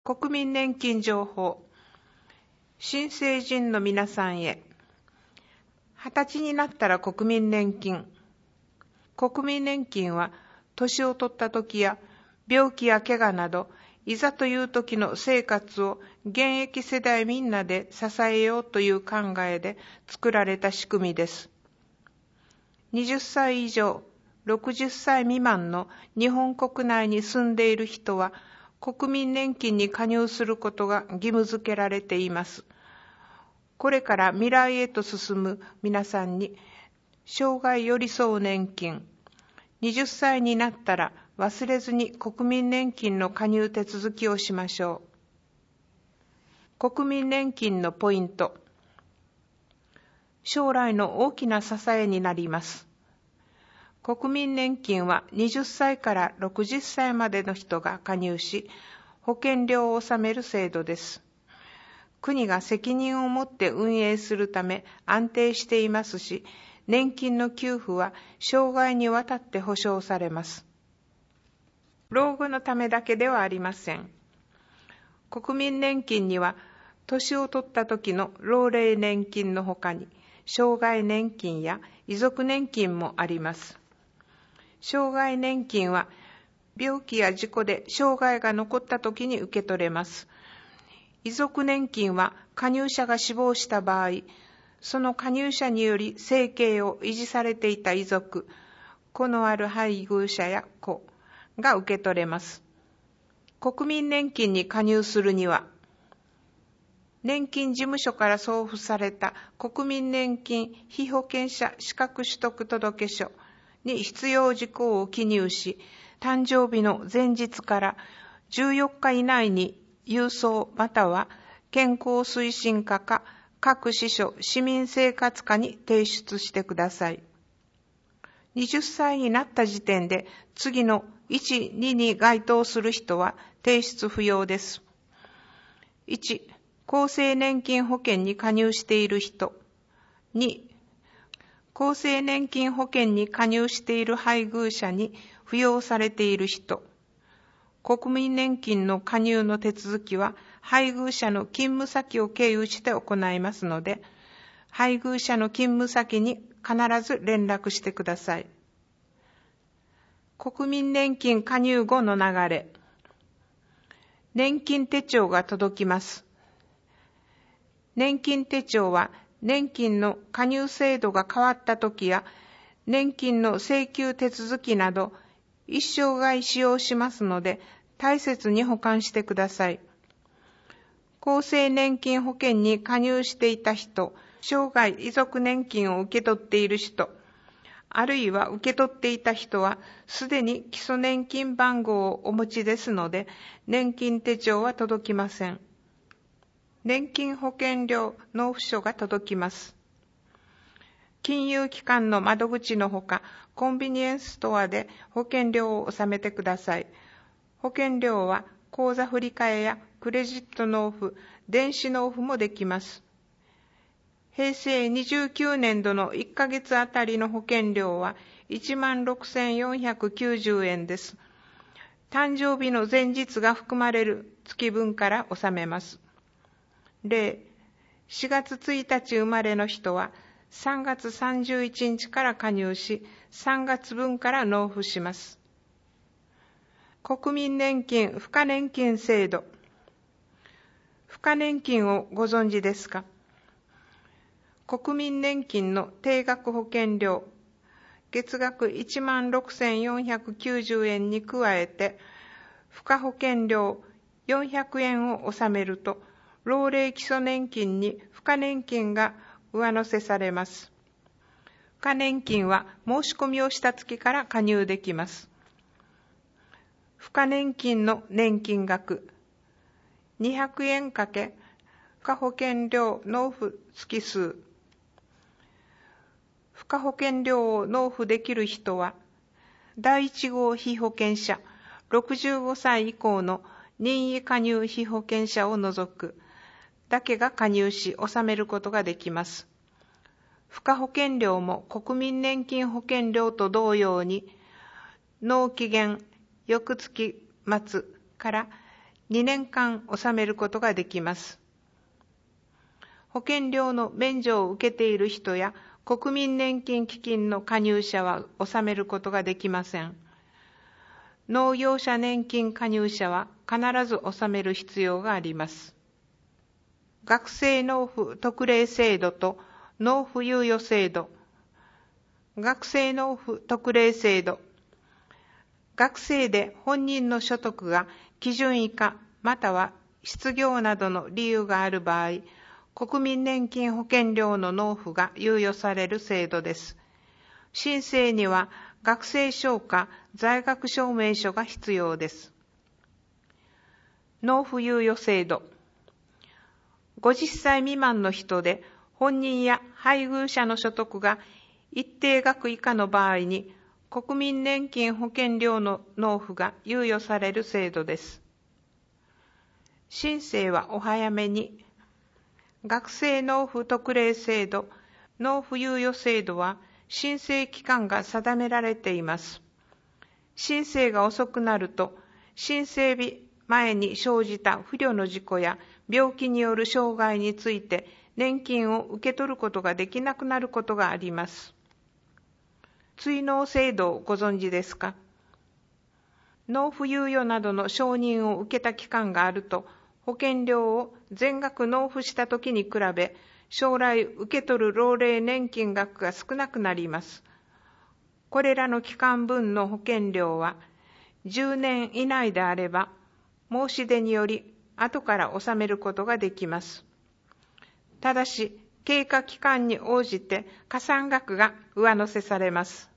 国民年金情報。新成人の皆さんへ。20歳になったら国民年金。国民年金は、年を取った時や病気や怪我など、いざという時の生活を現役世代みんなで支えようという考えで作られた仕組みです。20歳以上、60歳未満の日本国内に住んでいる人は、国民年金に加入することが義務付けられています。これから未来へと進む皆さんに、生涯寄り添う年金、20歳になったら忘れずに国民年金の加入手続きをしましょう。国民年金のポイント。将来の大きな支えになります。国民年金は20歳から60歳までの人が加入し、保険料を納める制度です。国が責任を持って運営するため安定していますし、年金の給付は生涯にわたって保障されます。老後のためだけではありません。国民年金には、年を取った時の老齢年金のほかに、生涯年金や遺族年金もあります。生涯年金は病気や事故で生涯が残った時に受け取れます。遺族年金は加入者が死亡した場合、その加入者により生計を維持されていた遺族、子のある配偶者や子が受け取れます。国民年金に加入するには、年金事務所から送付された国民年金被保険者資格取得届書に必要事項を記入し、誕生日の前日から14日以内に郵送または健康推進課か各支所市民生活課に提出してください。20歳になった時点で次の1、2に該当する人は提出不要です。1、厚生年金保険に加入している人。2、厚生年金保険に加入している配偶者に扶養されている人。国民年金の加入の手続きは配偶者の勤務先を経由して行いますので、配偶者の勤務先に必ず連絡してください。国民年金加入後の流れ。年金手帳が届きます。年金手帳は年金の加入制度が変わったときや、年金の請求手続きなど、一生涯使用しますので、大切に保管してください。厚生年金保険に加入していた人、生涯遺族年金を受け取っている人、あるいは受け取っていた人は、すでに基礎年金番号をお持ちですので、年金手帳は届きません。年金保険料納付書が届きます。金融機関の窓口のほか、コンビニエンスストアで保険料を納めてください。保険料は口座振替やクレジット納付、電子納付もできます。平成29年度の1ヶ月あたりの保険料は 16,490 円です。誕生日の前日が含まれる月分から納めます。例、4月1日生まれの人は3月31日から加入し、3月分から納付します。国民年金賦課年金制度。賦課年金をご存知ですか？国民年金の定額保険料、月額 16,490 円に加えて、賦課保険料400円を納めると、老齢基礎年金に賦課年金が上乗せされます。賦課年金は申し込みをした月から加入できます。賦課年金の年金額、200円かけ賦課保険料納付月数。賦課保険料を納付できる人は、第1号被保険者、65歳以降の任意加入被保険者を除く、だけが加入し納めることができます。賦課保険料も国民年金保険料と同様に、納期限翌月末から 2年間納めることができます。保険料の免除を受けている人や国民年金基金の加入者は納めることができません。農業者年金加入者は必ず納める必要があります。学生納付特例制度と納付猶予制度。学生納付特例制度。学生で本人の所得が基準以下または失業などの理由がある場合、国民年金保険料の納付が猶予される制度です。申請には学生証か在学証明書が必要です。納付猶予制度。50歳未満の人で本人や配偶者の所得が一定額以下の場合に国民年金保険料の納付が猶予される制度です。申請はお早めに。学生納付特例制度、納付猶予制度は申請期間が定められています。申請が遅くなると、申請日前に生じた不慮の事故や病気による障害について年金を受け取ることができなくなることがあります。追納制度をご存知ですか？納付猶予などの承認を受けた期間があると、保険料を全額納付したときに比べ、将来受け取る老齢年金額が少なくなります。これらの期間分の保険料は、10年以内であれば、申し出により後から納めることができます。ただし、経過期間に応じて加算額が上乗せされます。